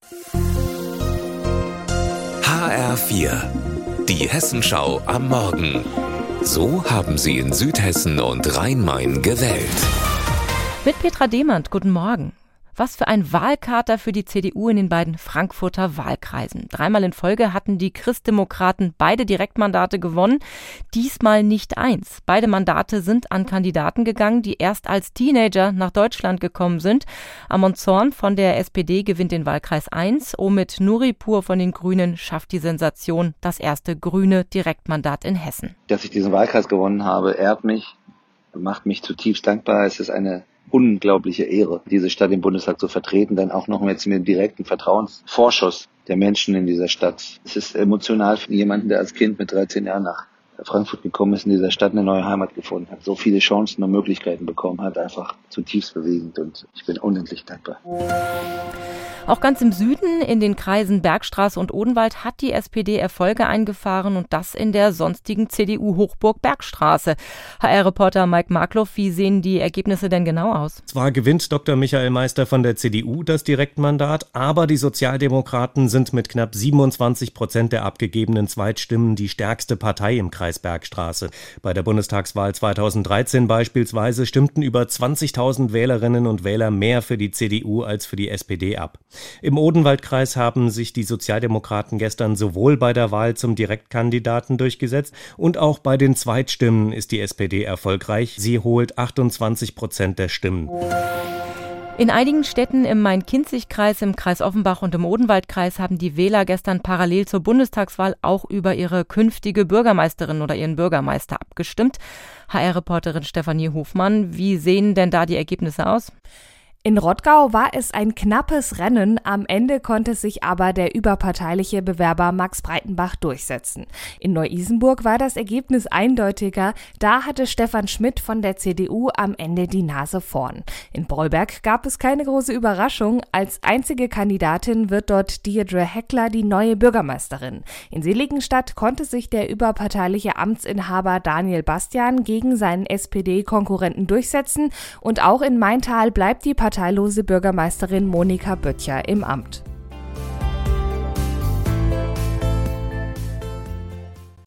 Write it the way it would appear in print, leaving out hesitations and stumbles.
HR4, die Hessenschau am Morgen. So haben Sie in Südhessen und Rhein-Main gewählt. Mit Petra Demand, guten Morgen. Was für ein Wahlkater für die CDU in den beiden Frankfurter Wahlkreisen. 3-mal in Folge hatten die Christdemokraten beide Direktmandate gewonnen, diesmal nicht eins. Beide Mandate sind an Kandidaten gegangen, die erst als Teenager nach Deutschland gekommen sind. Amon Zorn von der SPD gewinnt den Wahlkreis 1. Omid Nuripur von den Grünen schafft die Sensation, das erste grüne Direktmandat in Hessen. Dass ich diesen Wahlkreis gewonnen habe, ehrt mich, macht mich zutiefst dankbar. Es ist eine unglaubliche Ehre, diese Stadt im Bundestag zu vertreten, dann auch noch mit dem direkten Vertrauensvorschuss der Menschen in dieser Stadt. Es ist emotional für jemanden, der als Kind mit 13 Jahren nach Frankfurt gekommen ist, in dieser Stadt eine neue Heimat gefunden hat, so viele Chancen und Möglichkeiten bekommen hat, einfach zutiefst bewegend, und ich bin unendlich dankbar. Auch ganz im Süden, in den Kreisen Bergstraße und Odenwald, hat die SPD Erfolge eingefahren, und das in der sonstigen CDU-Hochburg Bergstraße. HR-Reporter Mike Markloff, wie sehen die Ergebnisse denn genau aus? Zwar gewinnt Dr. Michael Meister von der CDU das Direktmandat, aber die Sozialdemokraten sind mit knapp 27% der abgegebenen Zweitstimmen die stärkste Partei im Kreis Bergstraße. Bei der Bundestagswahl 2013 beispielsweise stimmten über 20.000 Wählerinnen und Wähler mehr für die CDU als für die SPD ab. Im Odenwaldkreis haben sich die Sozialdemokraten gestern sowohl bei der Wahl zum Direktkandidaten durchgesetzt und auch bei den Zweitstimmen ist die SPD erfolgreich. Sie holt 28% der Stimmen. In einigen Städten im Main-Kinzig-Kreis, im Kreis Offenbach und im Odenwaldkreis haben die Wähler gestern parallel zur Bundestagswahl auch über ihre künftige Bürgermeisterin oder ihren Bürgermeister abgestimmt. HR-Reporterin Stefanie Hofmann, wie sehen denn da die Ergebnisse aus? In Rottgau war es ein knappes Rennen, am Ende konnte sich aber der überparteiliche Bewerber Max Breitenbach durchsetzen. In Neu-Isenburg war das Ergebnis eindeutiger, da hatte Stefan Schmidt von der CDU am Ende die Nase vorn. In Breuberg gab es keine große Überraschung, als einzige Kandidatin wird dort Deirdre Heckler die neue Bürgermeisterin. In Seligenstadt konnte sich der überparteiliche Amtsinhaber Daniel Bastian gegen seinen SPD-Konkurrenten durchsetzen, und auch in Maintal bleibt die parteilose Bürgermeisterin Monika Böttcher im Amt.